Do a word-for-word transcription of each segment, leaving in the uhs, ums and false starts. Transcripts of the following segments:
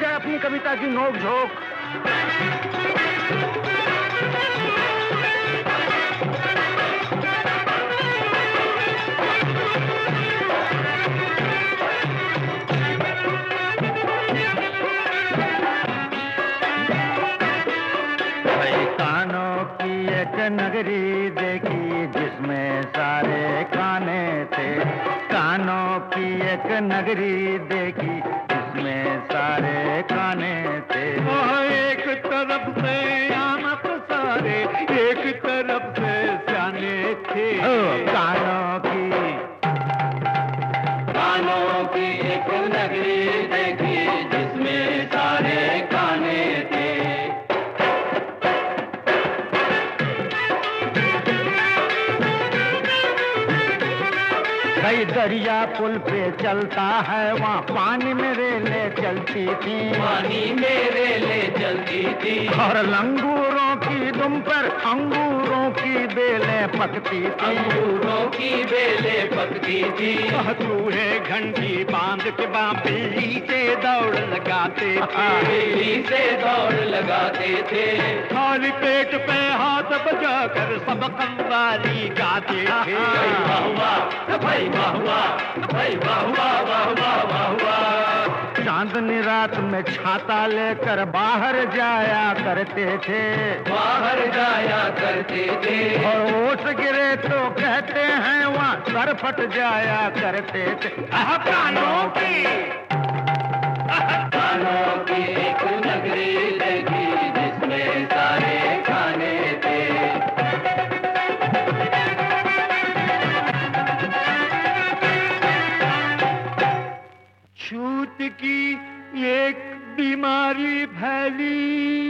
जाए अपनी कविता की नोक झोंक। नगरी देखी जिसमें सारे काने थे, कानों की एक नगरी देखी जिसमें सारे काने थे। एक तरफ से आमक सारे, एक तरफ से सियाने थे। कानों की कानों की एक नगरी देखी जिसमें सारे काने थे। कई दरिया पुल पे चलता है, वहाँ पानी में रेले चलती थी, पानी में रेले चलती थी। और लंगूरों की दुम पर अंगूरों की बेलें पकती थी, अंगूरों की बेलें पकती थी। चूहे घंटी बांध के बिल्ली से दौड़ लगाते थे, बिल्ली से दौड़ लगाते थे। खाली पेट पे हाथ बजा कर सब कव्वाली गाते थे। वाह वाह भाई वाह वाह भाई वाह वाह वाह वाह वाह वाह। चांदनी रात में छाता लेकर बाहर जाया करते थे, बाहर जाया करते थे। और ओस गिरे तो कहते हैं वहाँ सर फट जाया करते थे। कानों की कानों की एक नगरी देखी जिसमें सारे खाने थे। छूत की एक बीमारी फैली,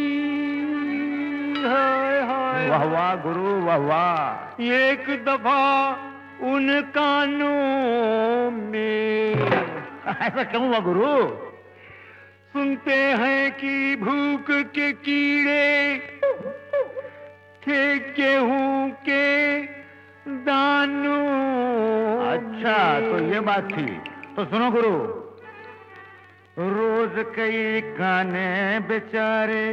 हाय हाय वाह वाह गुरु वाह वाह। एक दफा उन कानों में ऐसा क्यों हुआ गुरु? सुनते हैं कि भूख के कीड़े थे गेहूं के दानों। अच्छा तो ये बात थी। तो सुनो गुरु, रोज कई काने बेचारे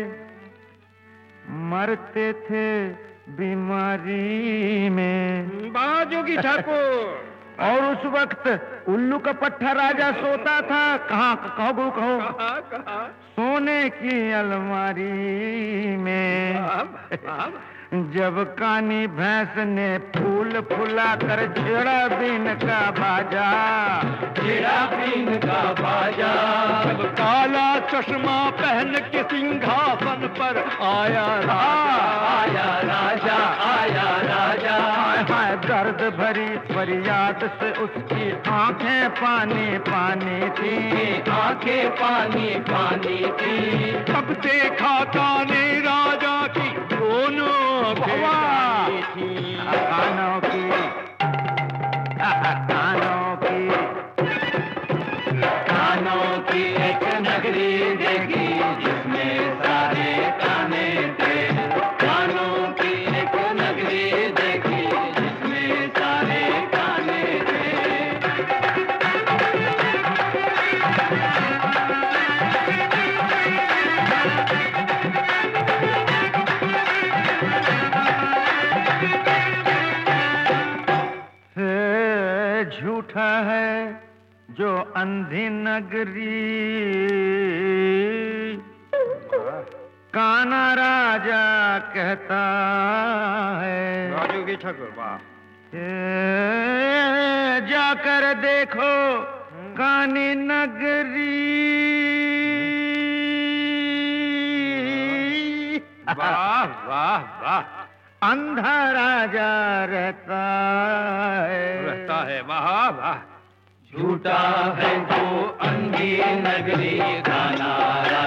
मरते थे बीमारी में। बाजोगी ठाकुर। और उस वक्त उल्लू का पट्टा राजा सोता था कहाँ? कहो गुरु कहो। कहा, कहा। सोने की अलमारी में। जब कानी भैंस ने फूल फुला कर छेड़ा बीन का बाजा, छेड़ा बीन का बाजा। जब काला चश्मा पहन के सिंहासन पर आया राजा, आया राजा आया राजा। हाय दर्द भरी फरियाद से उसकी आंखें पानी पानी थी, आंखें पानी पानी थी। तब देखा काने राजा की दोनों थी। कानों की कानों की कानों की एक नगरी देखी जिसमें सारे काने थे। कानों की एक नगरी देखी जिसमें सारे काने थे। झूठा है जो अंधी नगरी, काना राजा कहता है। बाजोगी ठाकुर वाह। जाकर देखो कानी नगरी। वाह वाह वाह। अंधा राजा रहता है, रहता है वाह वाह। झूठा है जो अंधी नगरी, काना